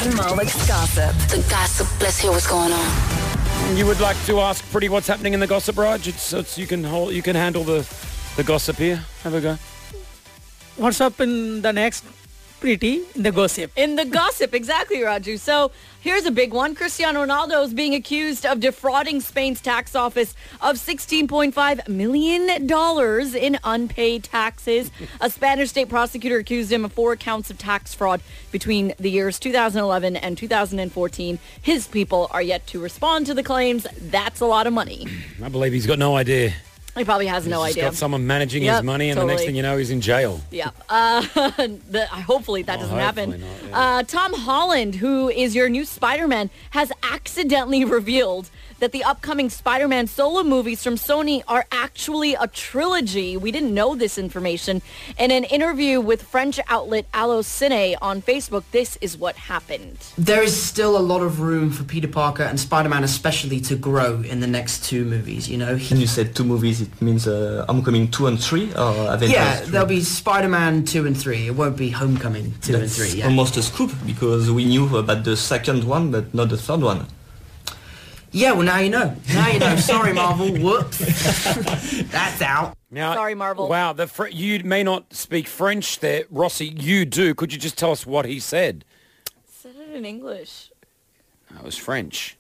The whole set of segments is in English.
Malik's gossip. The gossip. Let's hear what's going on. You would like to ask Pretty what's happening in the gossip, Raj? You can handle the gossip here. Have a go. What's up in the next Pretty in the gossip? In the gossip, exactly, Raju. So here's a big one. Cristiano Ronaldo is being accused of defrauding Spain's tax office of $16.5 million in unpaid taxes. A Spanish state prosecutor accused him of 4 counts of tax fraud between the years 2011 and 2014. His people are yet to respond to the claims. That's a lot of money. I believe he's got no idea. He probably has no idea. He's got someone managing his money, and the next thing you know, he's in jail. Yeah. Hopefully that doesn't happen. Not, yeah. Tom Holland, who is your new Spider-Man, has accidentally revealed that the upcoming Spider-Man solo movies from Sony are actually a trilogy. We didn't know this information. In an interview with French outlet Allociné on Facebook, this is what happened. There is still a lot of room for Peter Parker and Spider-Man especially to grow in the next 2 movies, you know. When you said 2 movies, it means Homecoming 2 and 3? Or Avengers yeah, 3? There'll be Spider-Man 2 and 3. It won't be Homecoming 2 and 3. Yeah. Almost a scoop, because we knew about the second one, but not the third one. Yeah, well, now you know. Now you know. Sorry, Marvel. Whoops. That's out. Now, Sorry, Marvel. Wow, you may not speak French there. Rossi, you do. Could you just tell us what he said? Said it in English. No, it was French.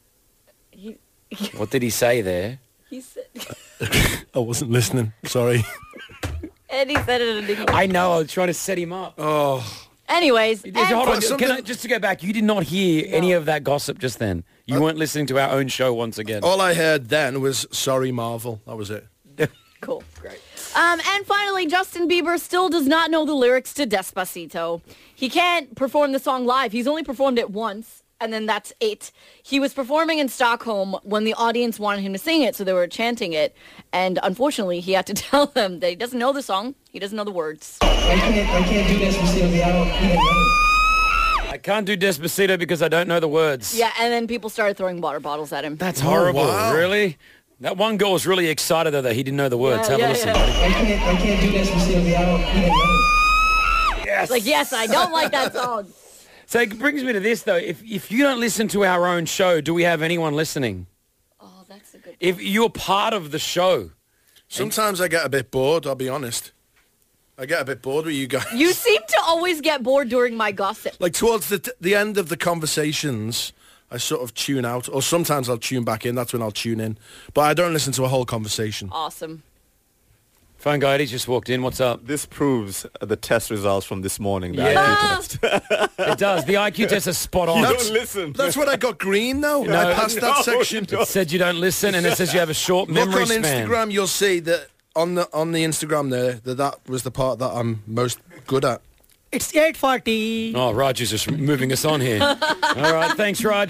What did he say there? He said... I wasn't listening. Sorry. And he said it in English. I know. I was trying to set him up. Anyways. Hold on. Just to go back, you did not hear any of that gossip just then. You weren't listening to our own show once again. All I heard then was, sorry, Marvel. That was it. Cool. Great. And finally, Justin Bieber still does not know the lyrics to Despacito. He can't perform the song live. He's only performed it once, and then that's it. He was performing in Stockholm when the audience wanted him to sing it, so they were chanting it. And unfortunately, he had to tell them that he doesn't know the song. He doesn't know the words. I can't do Despacito. I don't even know. I can't do Despacito because I don't know the words. Yeah, and then people started throwing water bottles at him. That's horrible. Wow. Really? That one girl was really excited though that he didn't know the words. Have a listen. I can't do Despacito. I don't even know. Yes. Like, yes, I don't like that song. So it brings me to this though. If you don't listen to our own show, do we have anyone listening? Oh, that's a good point. If you're part of the show. Sometimes I get a bit bored, I'll be honest. I get a bit bored with you guys. You seem to always get bored during my gossip. Like towards the end of the conversations, I sort of tune out. Or sometimes I'll tune back in. That's when I'll tune in. But I don't listen to a whole conversation. Awesome. Phone guy, he just walked in. What's up? This proves the test results from this morning. The Yeah. IQ test. It does. The IQ test is spot on. You don't listen. That's what I got green, though. No, I passed that section. It said you don't listen, and it says you have a short Look memory on span. Instagram, you'll see that on the Instagram there, that was the part that I'm most good at. It's 8:40. Oh, Raj is just moving us on here. All right, thanks, Raj.